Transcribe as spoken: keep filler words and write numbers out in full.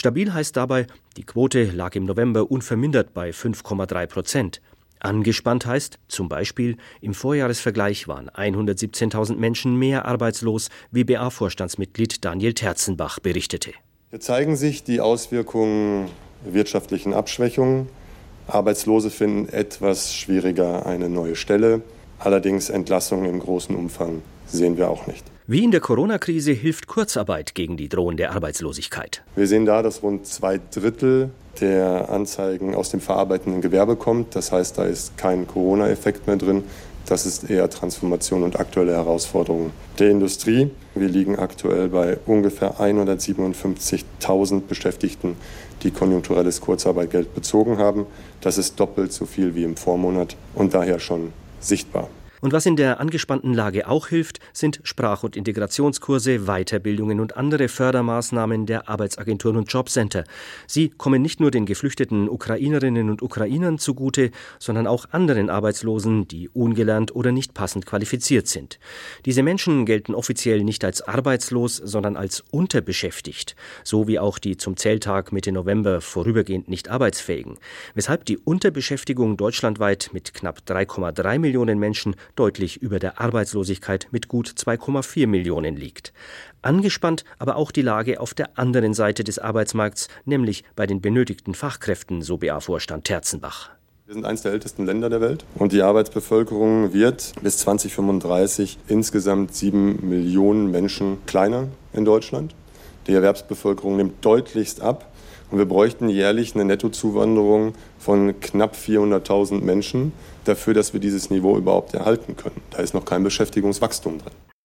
Stabil heißt dabei, die Quote lag im November unvermindert bei fünf Komma drei Prozent. Angespannt heißt zum Beispiel, im Vorjahresvergleich waren hundertsiebzehntausend Menschen mehr arbeitslos, wie B A-Vorstandsmitglied Daniel Terzenbach berichtete. Hier zeigen sich die Auswirkungen wirtschaftlichen Abschwächungen. Arbeitslose finden etwas schwieriger eine neue Stelle. Allerdings Entlassungen im großen Umfang sehen wir auch nicht. Wie in der Corona-Krise hilft Kurzarbeit gegen die drohende Arbeitslosigkeit. Wir sehen da, dass rund zwei Drittel der Anzeigen aus dem verarbeitenden Gewerbe kommt. Das heißt, da ist kein Corona-Effekt mehr drin. Das ist eher Transformation und aktuelle Herausforderungen der Industrie. Wir liegen aktuell bei ungefähr hundertsiebenundfünfzigtausend Beschäftigten, die konjunkturelles Kurzarbeitgeld bezogen haben. Das ist doppelt so viel wie im Vormonat und daher schon sichtbar. Und was in der angespannten Lage auch hilft, sind Sprach- und Integrationskurse, Weiterbildungen und andere Fördermaßnahmen der Arbeitsagenturen und Jobcenter. Sie kommen nicht nur den geflüchteten Ukrainerinnen und Ukrainern zugute, sondern auch anderen Arbeitslosen, die ungelernt oder nicht passend qualifiziert sind. Diese Menschen gelten offiziell nicht als arbeitslos, sondern als unterbeschäftigt, so wie auch die zum Zähltag Mitte November vorübergehend nicht arbeitsfähigen, weshalb die Unterbeschäftigung deutschlandweit mit knapp drei Komma drei Millionen Menschen deutlich über der Arbeitslosigkeit mit gut zwei Komma vier Millionen liegt. Angespannt aber auch die Lage auf der anderen Seite des Arbeitsmarkts, nämlich bei den benötigten Fachkräften, so B A-Vorstand Terzenbach. Wir sind eines der ältesten Länder der Welt und die Arbeitsbevölkerung wird bis zweitausendfünfunddreißig insgesamt sieben Millionen Menschen kleiner in Deutschland. Die Erwerbsbevölkerung nimmt deutlichst ab. Und wir bräuchten jährlich eine Nettozuwanderung von knapp vierhunderttausend Menschen dafür, dass wir dieses Niveau überhaupt erhalten können. Da ist noch kein Beschäftigungswachstum drin.